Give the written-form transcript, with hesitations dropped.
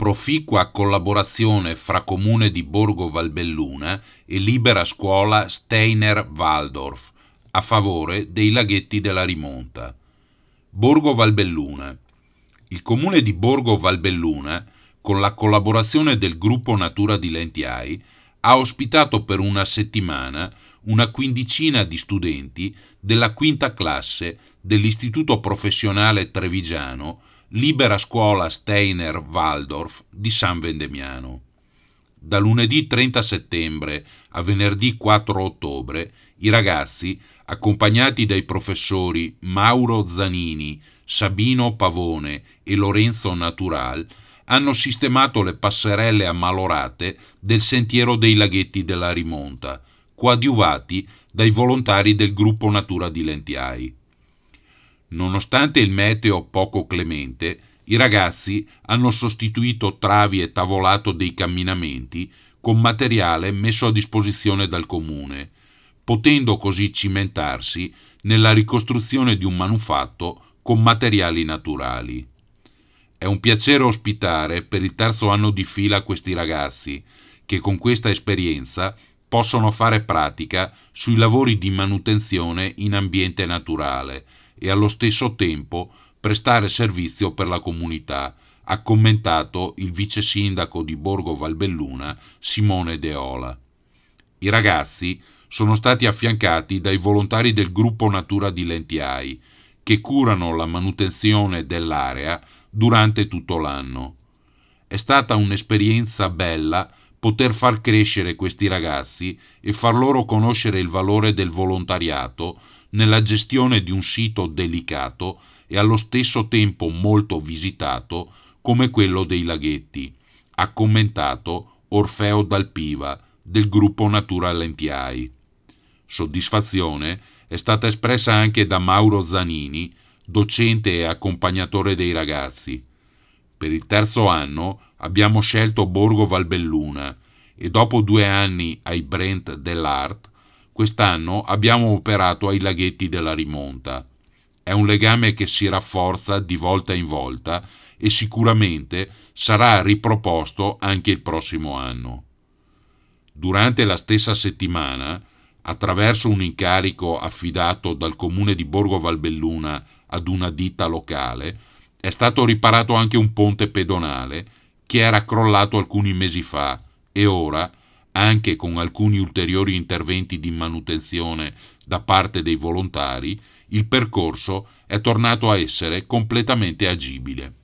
proficua collaborazione fra Comune di Borgo Valbelluna e Libera Scuola Steiner Waldorf a favore dei laghetti della Rimonta. Borgo Valbelluna. Il Comune di Borgo Valbelluna, con la collaborazione del Gruppo Natura di Lentiai, ha ospitato per una settimana una quindicina di studenti della quinta classe dell'Istituto Professionale Trevigiano Libera Scuola Steiner Waldorf di San Vendemiano. Da lunedì 30 settembre a venerdì 4 ottobre i ragazzi, accompagnati dai professori Mauro Zanini, Sabino Pavone e Lorenzo Natural, hanno sistemato le passerelle ammalorate del sentiero dei laghetti della Rimonta, coadiuvati dai volontari del Gruppo Natura di Lentiai. Nonostante il meteo poco clemente, i ragazzi hanno sostituito travi e tavolato dei camminamenti con materiale messo a disposizione dal comune, potendo così cimentarsi nella ricostruzione di un manufatto con materiali naturali. È un piacere ospitare per il terzo anno di fila questi ragazzi, che con questa esperienza possono fare pratica sui lavori di manutenzione in ambiente naturale e allo stesso tempo prestare servizio per la comunità, ha commentato il vice sindaco di Borgo Valbelluna Simone De Ola. I ragazzi sono stati affiancati dai volontari del Gruppo Natura di Lentiai, che curano la manutenzione dell'area durante tutto l'anno. È stata un'esperienza bella poter far crescere questi ragazzi e far loro conoscere il valore del volontariato nella gestione di un sito delicato e allo stesso tempo molto visitato come quello dei laghetti, ha commentato Orfeo Dalpiva del Gruppo Natura Lentiai. Soddisfazione è stata espressa anche da Mauro Zanini, docente e accompagnatore dei ragazzi. Per il terzo anno abbiamo scelto Borgo Valbelluna e dopo 2 anni ai Brent dell'Art, quest'anno abbiamo operato ai laghetti della Rimonta. È un legame che si rafforza di volta in volta e sicuramente sarà riproposto anche il prossimo anno. Durante la stessa settimana, attraverso un incarico affidato dal Comune di Borgo Valbelluna ad una ditta locale, è stato riparato anche un ponte pedonale che era crollato alcuni mesi fa e ora, anche con alcuni ulteriori interventi di manutenzione da parte dei volontari, il percorso è tornato a essere completamente agibile.